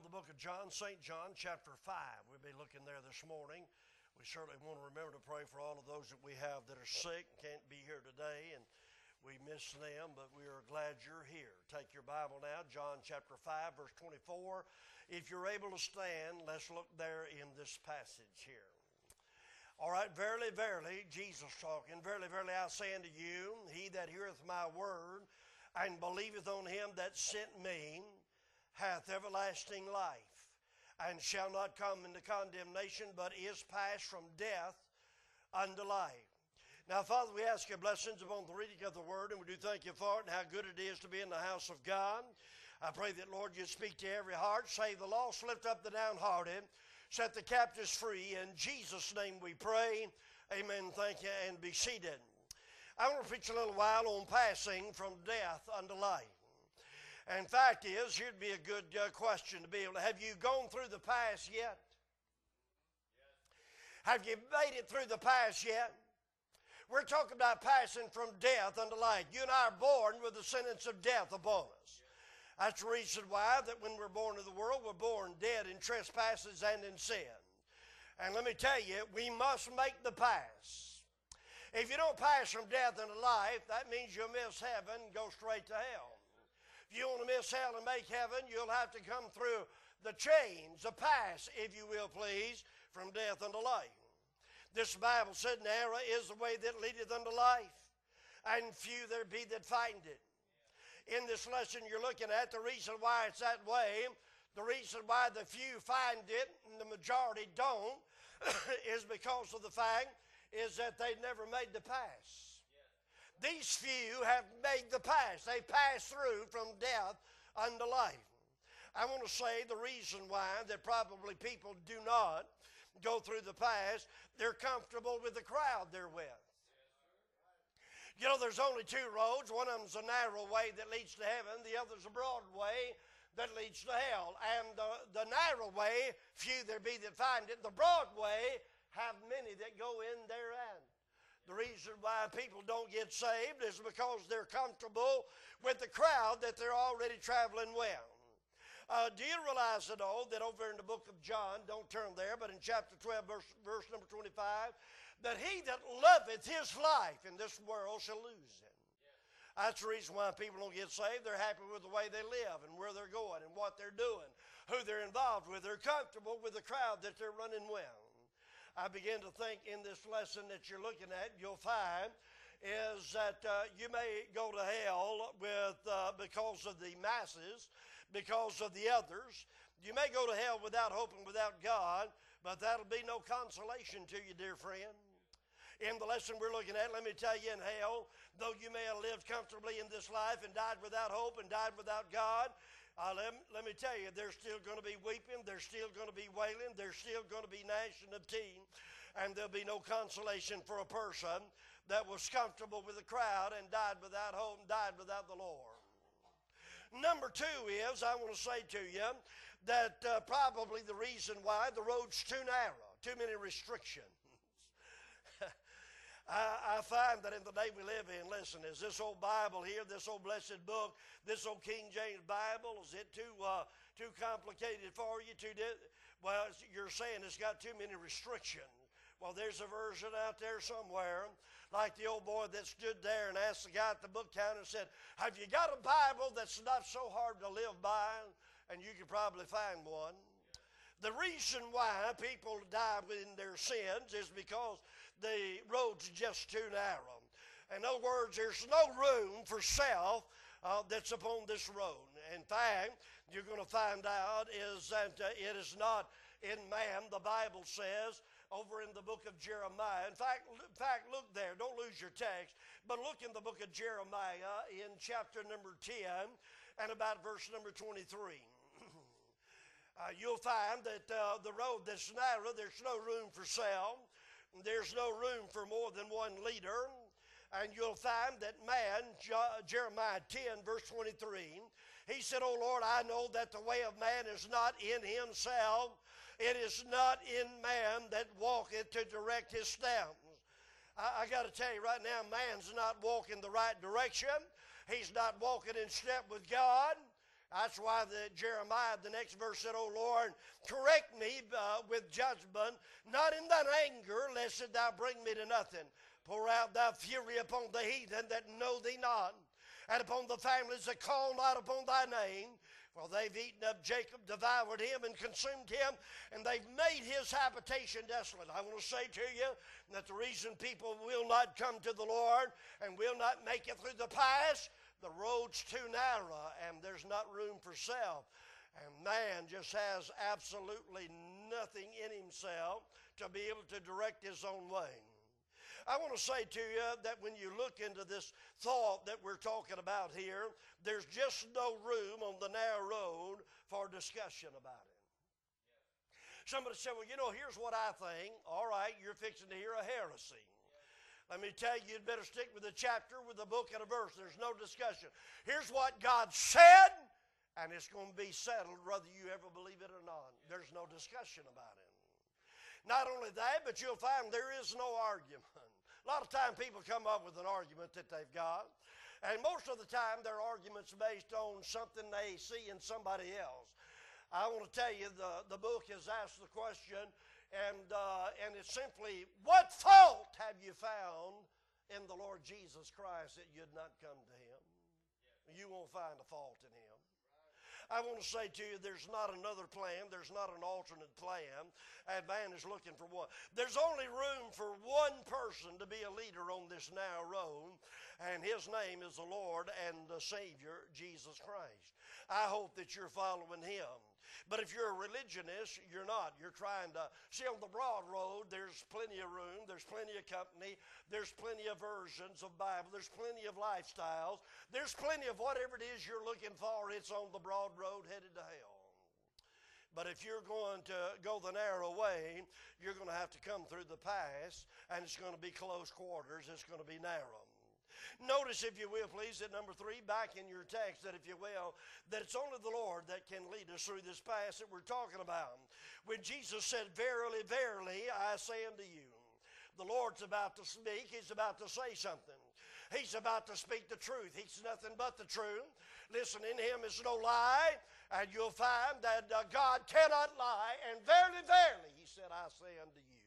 the book of John, St. John, chapter 5. We'll be looking there this morning. We certainly want to remember to pray for all of those that we have that are sick and can't be here today, and we miss them, but we are glad you're here. Take your Bible now, John chapter 5, verse 24. If you're able to stand, let's look there in this passage here. All right, verily, verily, Jesus talking, verily, verily, I say unto you, he that heareth my word and believeth on him that sent me hath everlasting life, and shall not come into condemnation, but is passed from death unto life. Now, Father, we ask your blessings upon the reading of the word, and we do thank you for it and how good it is to be in the house of God. I pray that, Lord, you speak to every heart, save the lost, lift up the downhearted, set the captives free. In Jesus' name we pray. Amen. Thank you, and be seated. I want to preach a little while on passing from death unto life. And fact is, here'd be a good question to be able to, have you gone through the past yet? Have you made it through the past yet? We're talking about passing from death unto life. You and I are born with the sentence of death upon us. That's the reason why that when we're born to the world, we're born dead in trespasses and in sin. And let me tell you, we must make the pass. If you don't pass from death unto life, that means you'll miss heaven and go straight to hell. If you want to miss hell and make heaven, you'll have to come through the chains, the pass, if you will, please, from death unto life. This Bible said, narrow is the way that leadeth unto life, and few there be that find it. In this lesson you're looking at, the reason why it's that way, the reason why the few find it and the majority don't, is because of the fact is that they've never made the pass. These few have made the pass. They passed through from death unto life. I want to say the reason why that probably people do not go through the pass, they're comfortable with the crowd they're with. You know, there's only two roads. One of them's a narrow way that leads to heaven. The other's a broad way that leads to hell. And the narrow way, few there be that find it. The broad way, have many that go in therein. The reason why people don't get saved is because they're comfortable with the crowd that they're already traveling with. Do you realize at all that over in the book of John, don't turn there, but in chapter 12, verse number 25, that he that loveth his life in this world shall lose it. That's the reason why people don't get saved. They're happy with the way they live and where they're going and what they're doing, who they're involved with. They're comfortable with the crowd that they're running with. I begin to think in this lesson that you're looking at, you'll find is that you may go to hell with because of the masses, because of the others. You may go to hell without hope and without God, but that'll be no consolation to you, dear friend. In the lesson we're looking at, let me tell you, in hell, though you may have lived comfortably in this life and died without hope and died without God, let me tell you, there's still going to be weeping, there's still going to be wailing, there's still going to be gnashing of teeth, and there'll be no consolation for a person that was comfortable with the crowd and died without hope and died without the Lord. Number two is, I want to say to you, that probably the reason why the road's too narrow, too many restrictions. I find that in the day we live in, listen, is this old Bible here, this old blessed book, this old King James Bible, is it too complicated for you? Well, you're saying it's got too many restrictions. Well, there's a version out there somewhere, like the old boy that stood there and asked the guy at the book counter and said, have you got a Bible that's not so hard to live by? And you could probably find one. The reason why people die in their sins is because the road's just too narrow. In other words, there's no room for self that's upon this road. In fact, you're going to find out is that it is not in man, the Bible says, over in the book of Jeremiah. In fact, look there. Don't lose your text, but look in the book of Jeremiah in chapter number 10 and about verse number 23. You'll find that the road that's narrow, there's no room for self. There's no room for more than one leader. And you'll find that man, Jeremiah 10, verse 23, he said, O Lord, I know that the way of man is not in himself. It is not in man that walketh to direct his steps. I got to tell you right now, man's not walking the right direction. He's not walking in step with God. That's why Jeremiah, the next verse said, O Lord, correct me with judgment, not in thine anger, lest thou bring me to nothing. Pour out thy fury upon the heathen that know thee not, and upon the families that call not upon thy name. For they've eaten up Jacob, devoured him, and consumed him, and they've made his habitation desolate. I want to say to you that the reason people will not come to the Lord and will not make it through the pass, the road's too narrow, and there's not room for self. And man just has absolutely nothing in himself to be able to direct his own way. I want to say to you that when you look into this thought that we're talking about here, there's just no room on the narrow road for discussion about it. Somebody said, well, you know, here's what I think. All right, you're fixing to hear a heresy. Let me tell you, you'd better stick with a chapter, with a book, and a verse. There's no discussion. Here's what God said, and it's going to be settled whether you ever believe it or not. There's no discussion about it. Not only that, but you'll find there is no argument. A lot of time people come up with an argument that they've got, and most of the time their argument's based on something they see in somebody else. I want to tell you, the book has asked the question, and it's simply, what fault have you found in the Lord Jesus Christ that you'd not come to him? You won't find a fault in him. I want to say to you, there's not another plan. There's not an alternate plan. And man is looking for one. There's only room for one person to be a leader on this narrow road, and his name is the Lord and the Savior, Jesus Christ. I hope that you're following him. But if you're a religionist, you're not. You're trying to see on the broad road, there's plenty of room, there's plenty of company, there's plenty of versions of Bible, there's plenty of lifestyles, there's plenty of whatever it is you're looking for. It's on the broad road headed to hell. But if you're going to go the narrow way, you're going to have to come through the pass, and it's going to be close quarters. It's going to be narrow. Notice, if you will, please, at number 3, back in your text, that if you will, that it's only the Lord that can lead us through this pass that we're talking about. When Jesus said, verily, verily, I say unto you, the Lord's about to speak. He's about to say something. He's about to speak the truth. He's nothing but the truth. Listen, in him is no lie, and you'll find that God cannot lie. And verily, verily, he said, I say unto you.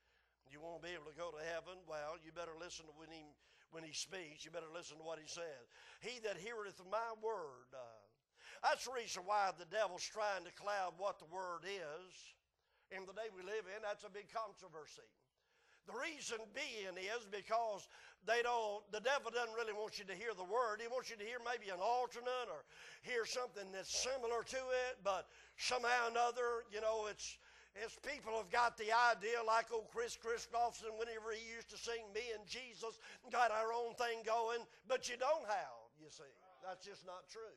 You won't be able to go to heaven. Well, you better listen to when he speaks. You better listen to what he says. He that heareth my word. That's the reason why the devil's trying to cloud what the word is. In the day we live in, that's a big controversy. The reason being is because the devil doesn't really want you to hear the word. He wants you to hear maybe an alternate or hear something that's similar to it, but somehow or another, you know, it's people have got the idea, like old Chris Christopherson, whenever he used to sing Me and Jesus, got our own thing going, but you don't have, you see. That's just not true.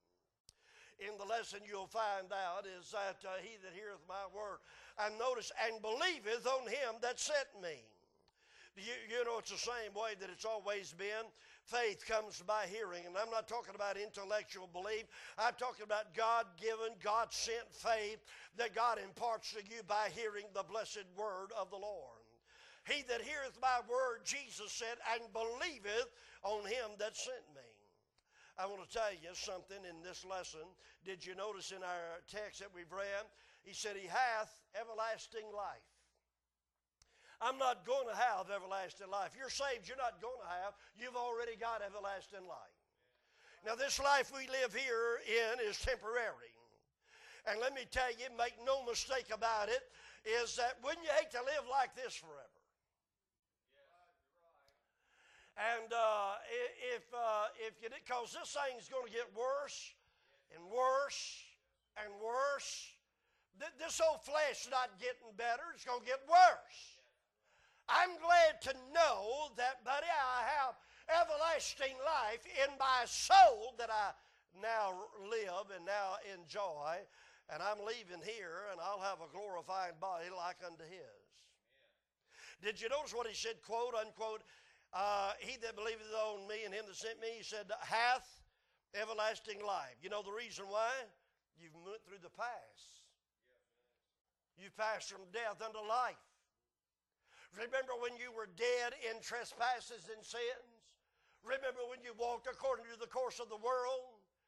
In the lesson you'll find out is that he that heareth my word, and notice, and believeth on him that sent me. You know, it's the same way that it's always been. Faith comes by hearing, and I'm not talking about intellectual belief. I'm talking about God-given, God-sent faith that God imparts to you by hearing the blessed word of the Lord. He that heareth my word, Jesus said, and believeth on him that sent me. I want to tell you something in this lesson. Did you notice in our text that we've read, he said he hath everlasting life. I'm not going to have everlasting life. You're saved, you're not going to have. You've already got everlasting life. Now, this life we live here in is temporary. And let me tell you, make no mistake about it, is that wouldn't you hate to live like this forever? And if you did, because this thing's going to get worse and worse and worse. This old flesh is not getting better. It's going to get worse. I'm glad to know that, buddy, I have everlasting life in my soul that I now live and now enjoy. And I'm leaving here, and I'll have a glorified body like unto his. Did you notice what he said, quote, unquote, he that believeth on me and him that sent me, he said, hath everlasting life. You know the reason why? You've went through the pass. You passed from death unto life. Remember when you were dead in trespasses and sins? Remember when you walked according to the course of the world?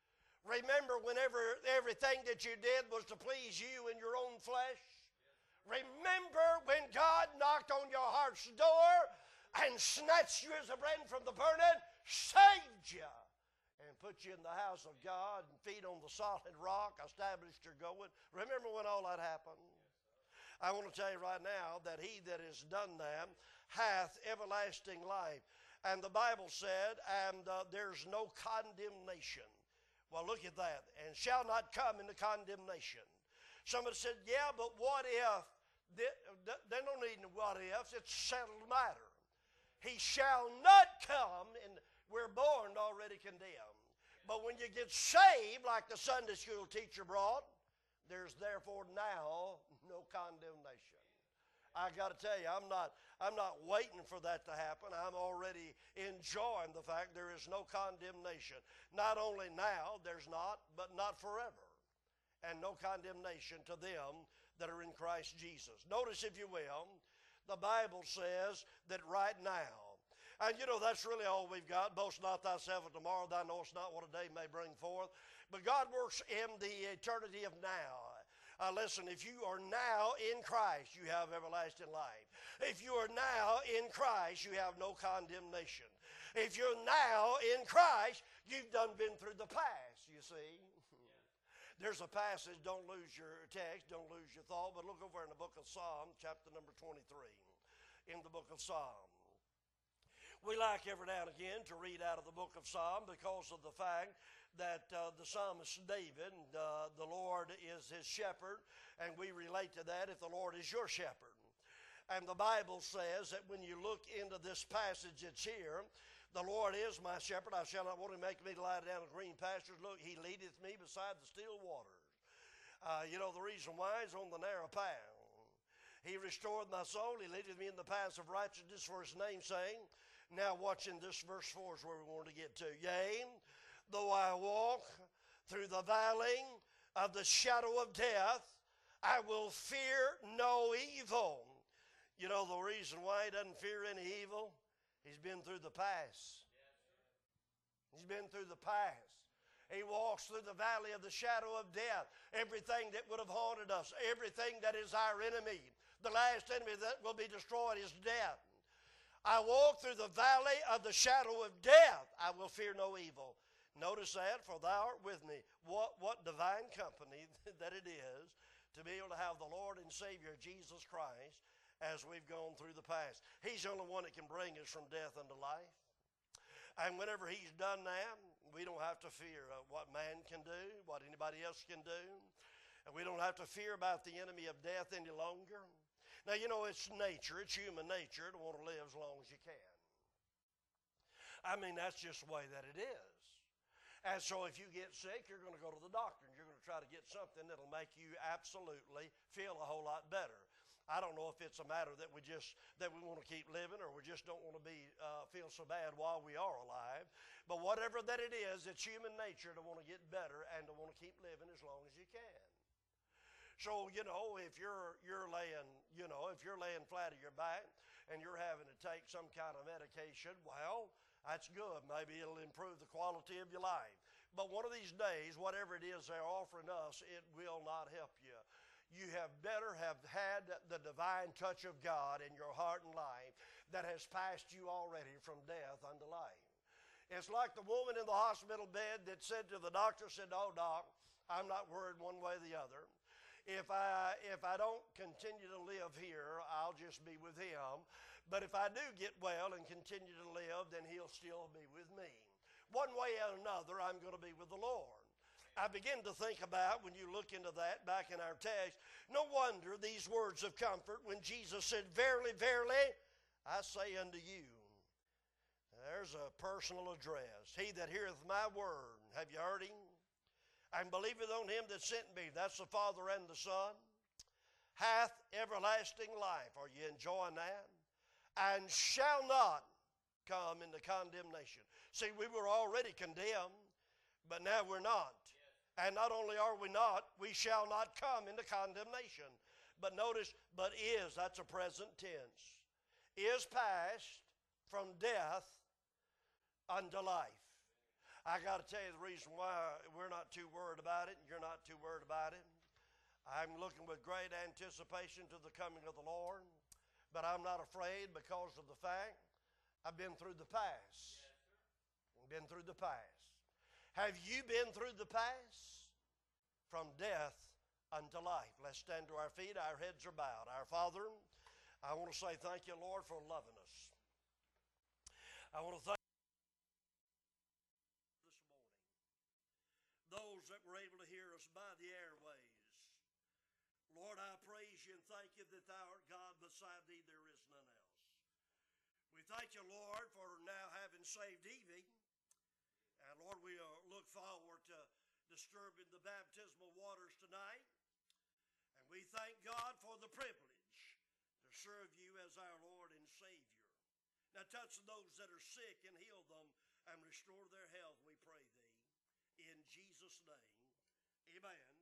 Remember whenever everything that you did was to please you and your own flesh? Remember when God knocked on your heart's door and snatched you as a brand from the burning, saved you, and put you in the house of God and feet on the solid rock, established your going? Remember when all that happened? I want to tell you right now that he that has done that hath everlasting life. And the Bible said, and there's no condemnation. Well, look at that. And shall not come into condemnation. Somebody said, yeah, but what if? They don't need any what ifs. It's a settled matter. He shall not come, and we're born already condemned. But when you get saved, like the Sunday school teacher brought, there's therefore now no condemnation. I got to tell you, I'm not waiting for that to happen. I'm already enjoying the fact there is no condemnation. Not only now, there's not, but not forever. And no condemnation to them that are in Christ Jesus. Notice, if you will, the Bible says that right now, and you know that's really all we've got. Boast not thyself of tomorrow, thou knowest not what a day may bring forth. But God works in the eternity of now. Listen, if you are now in Christ, you have everlasting life. If you are now in Christ, you have no condemnation. If you're now in Christ, you've done been through the past, you see. There's a passage, don't lose your text, don't lose your thought, but look over in the book of Psalm, chapter number 23, in the book of Psalm. We like every now and again to read out of the book of Psalm because of the fact that the psalmist David, the Lord is his shepherd, and we relate to that if the Lord is your shepherd. And the Bible says that when you look into this passage that's here, the Lord is my shepherd, I shall not want to make me to lie down in green pastures. Look, he leadeth me beside the still waters. You know the reason why is on the narrow path. He restored my soul. He leadeth me in the paths of righteousness for his name's sake. Now watching this verse 4 is where we want to get to. Yea, though I walk through the valley of the shadow of death, I will fear no evil. You know the reason why he doesn't fear any evil? He's been through the past. He's been through the past. He walks through the valley of the shadow of death. Everything that would have haunted us, everything that is our enemy, the last enemy that will be destroyed is death. I walk through the valley of the shadow of death. I will fear no evil. Notice that, for thou art with me. What divine company that it is to be able to have the Lord and Savior Jesus Christ as we've gone through the past. He's the only one that can bring us from death unto life. And whenever he's done that, we don't have to fear what man can do, what anybody else can do. And we don't have to fear about the enemy of death any longer. Now, you know, it's nature, it's human nature to want to live as long as you can. I mean, that's just the way that it is. And so if you get sick, you're going to go to the doctor and you're going to try to get something that'll make you absolutely feel a whole lot better. I don't know if it's a matter that we want to keep living, or we just don't want to feel so bad while we are alive. But whatever that it is, it's human nature to want to get better and to want to keep living as long as you can. So, you know, if you're laying flat on your back and you're having to take some kind of medication, well, that's good. Maybe it'll improve the quality of your life. But one of these days, whatever it is they're offering us, it will not help you. You have better have had the divine touch of God in your heart and life that has passed you already from death unto life. It's like the woman in the hospital bed that said to the doctor, said, "Oh, doc, I'm not worried one way or the other. If I don't continue to live here, I'll just be with him. But if I do get well and continue to live, then he'll still be with me. One way or another, I'm going to be with the Lord." I begin to think about, when you look into that back in our text, no wonder these words of comfort when Jesus said, "Verily, verily, I say unto you." There's a personal address. "He that heareth my word," have you heard him? "And believeth on him that sent me," that's the Father and the Son, "hath everlasting life." Are you enjoying that? "And shall not come into condemnation." See, we were already condemned, but now we're not. And not only are we not, we shall not come into condemnation. But notice, but is, that's a present tense. Is passed from death unto life. I got to tell you the reason why we're not too worried about it and you're not too worried about it. I'm looking with great anticipation to the coming of the Lord, but I'm not afraid because of the fact I've been through the past. Been through the past. Have you been through the past? From death unto life. Let's stand to our feet. Our heads are bowed. Our Father, I want to say thank you, Lord, for loving us. I want to thank you this morning. Those that were able to hear us by the airways. Lord, I praise you and thank you that thou art God, beside thee there is none else. We thank you, Lord, for now having saved Evie. And Lord, we look forward to disturbing the baptismal waters tonight. And we thank God for the privilege to serve you as our Lord and Savior. Now touch those that are sick and heal them and restore their health, we pray thee. In Jesus' name, amen.